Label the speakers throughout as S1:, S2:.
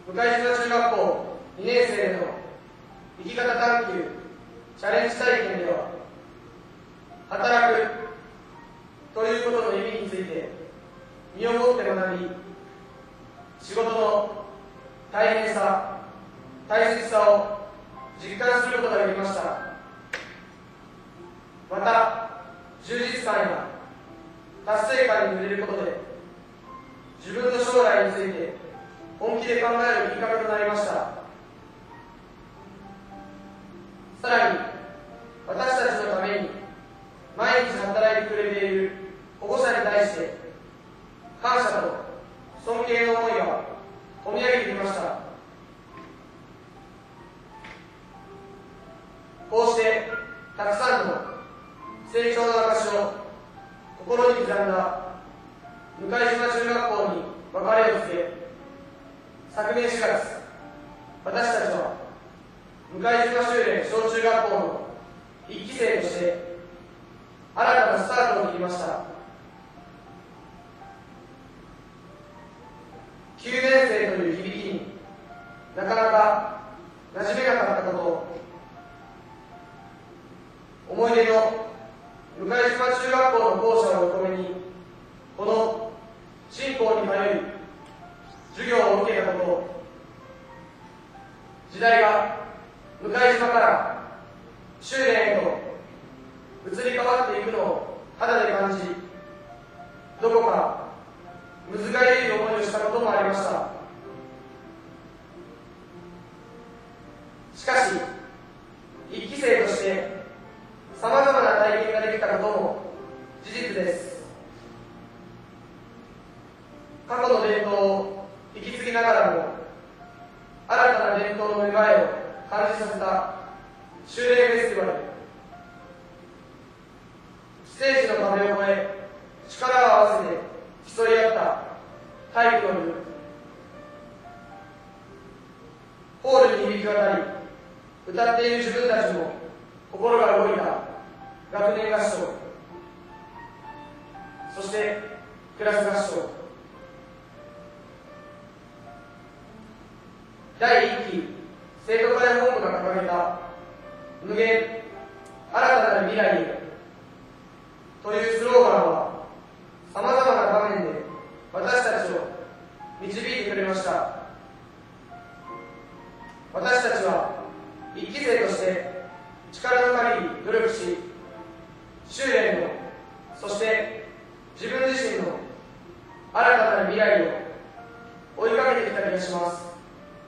S1: 向島中学校2年生での生き方探求チャレンジ体験では、働くということの意味について身をもって学び、仕事の大変さ、大切さを実感することができました。また、充実感や達成感に触れることで、自分の将来について本気で考えるきっかけとなりました。さらに、私たちのために毎日働いてくれている保護者に対して感謝と尊敬の思いが込み上げてきました。こうしてたくさんの成長の証を心に刻んだ向島中学校に別れを告げ、昨年4月、私たちは向島修練小中学校の1期生として新たなスタートを切りました。9年生という響きになかなか馴染めなかったことを、思い出の向島中学校の校舎をお米にこの新校に通い授業を受けたことを、時代が向島から修練へと移り変わっていくのを肌で感じ、どこかむずがゆい思いをしたこともありました。しかし、1期生としてさまざまな体験ができたことも事実です。過去の伝統を引き継ぎながらも、新たな伝統の芽生えを感じさせた修練フェスティバル。ステージの壁を越え、力を合わせて競い合った体育の部。ホールに響き渡り、歌っている自分たちも心が動いた学年合唱、そしてクラス合唱。第1期生徒会本部が掲げた無限新たなる未来へというスローガンは、さまざまな場面で私たちを導いてくれました。私たちは1期生として力の限り努力し、修練の、そして自分自身の新たなる未来を追いかけてきた気がします。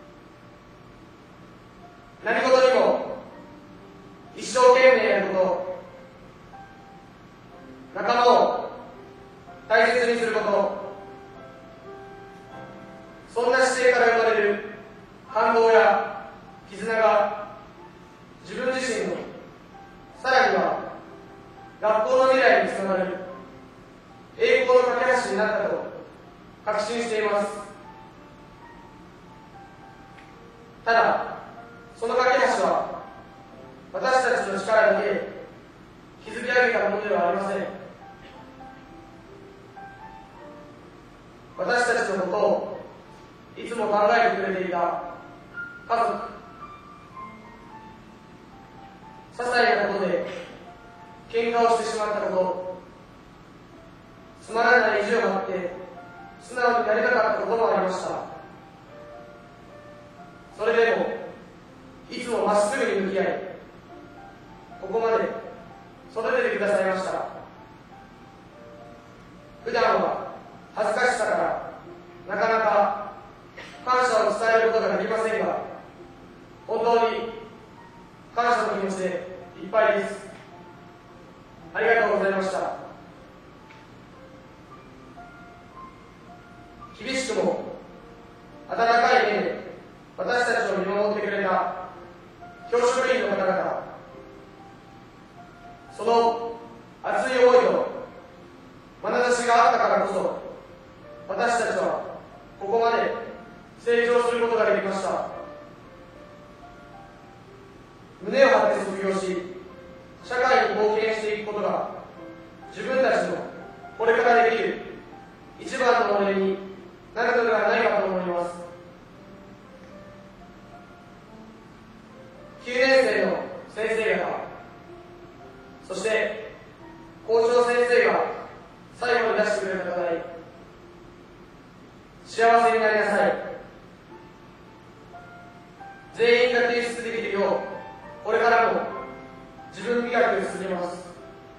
S1: 何事にも一生懸命やること、仲間を大切にすること、そんな姿勢から生まれる感動や絆が自分自身の、さらには学校の未来につながる栄光の架け橋になったと確信しています。ただ、その架け橋は私たちの力だけで築き上げたものではありません。私たちのことをいつも考えてくれていた家族、些細なことで喧嘩をしてしまったこと、つまらない意地を張って素直になれなかったこともありました。それでもいつもまっすぐに向き合い、ここまで育ててくださいました。普段は恥ずかしさからなかなか感謝を伝えることができませんが、本当に感謝の気持ちでいっぱいです。ありがとうございました。厳しくも温かい目で私たちを見守ってくれた教職員の方々、その熱い思いと眼差しがあったからこそ、私たちはここまで成長することができました。胸を張って卒業し、社会に貢献していくことが自分たちのこれからできる一番の思い出になるのではないかと思います。 幸せになりなさい。全員が提出できるよう、これからも自分磨きを進めます。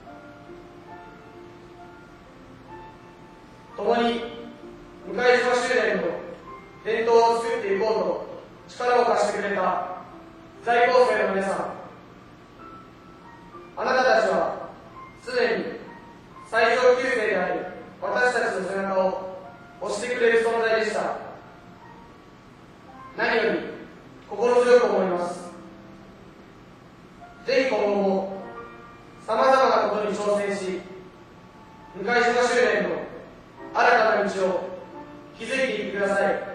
S1: 共に向島修練の伝統を作っていこうと力を貸してくれた在校生の皆さん、あなたたちは常に最上級生である私たちの背中を押してくれる存在でした。何より心強く思います。ぜひ今後もさまざまなことに挑戦し、向島修練の新たな道を築いていってください。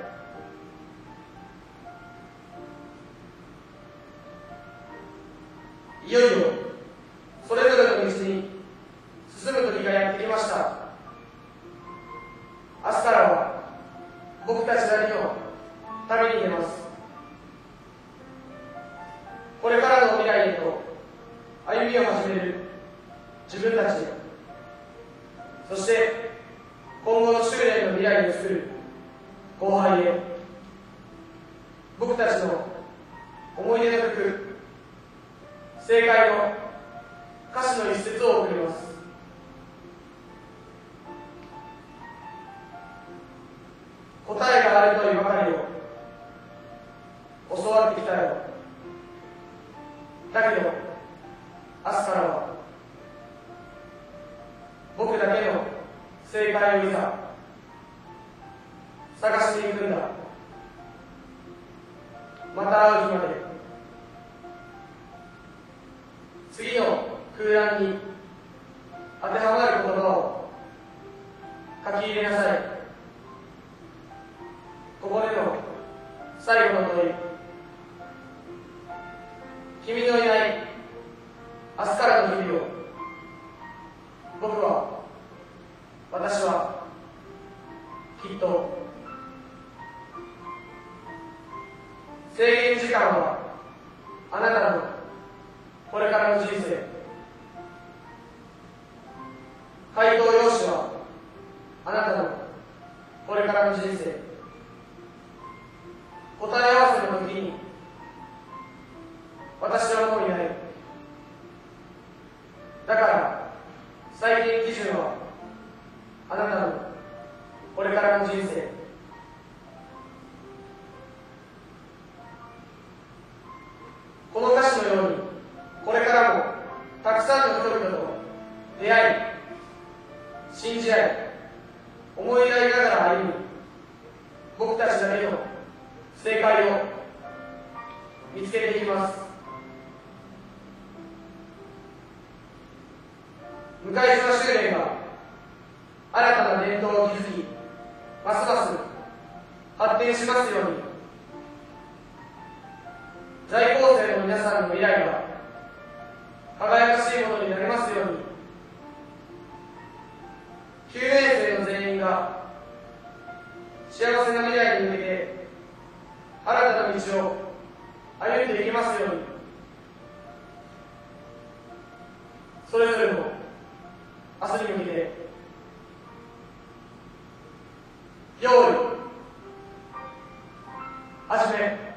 S1: いよいよそれぞれの道に進む時がやってきました。明日からは僕たちだけの旅に出ます。これからの未来へと歩みを始める自分たちへ、そして今後の修練の未来を作る後輩へ、僕たちの思い出の曲「正解」の歌詞の一節を送ります。答えがあるというばかりを教わってきたよ。だけど明日からは僕だけの正解をいざ探しに行くんだ。また会う日まで。次の空欄に当てはまる言葉を書き入れなさい。ここでの最後の問い。君のいない明日からの日々を私はきっと制限時間はあなたのこれからの人生、回答用紙はあなたのこれからの人生、答え合わせの時に私はもういない。だから採点基準はあなたのこれからの人生。この歌詞のようにこれからもたくさんの人々と出会い、信じ合い、思いやりながら歩み、僕たちだけの正解を見つけていきます。向島修練が新たな伝統を築き、ますます発展しますように。在校生の皆さんの未来が輝かしいものになりますように。9年生の全員が幸せな未来に向けて新たな道を歩んでいきますように。それぞれの明日に向けて用意始め。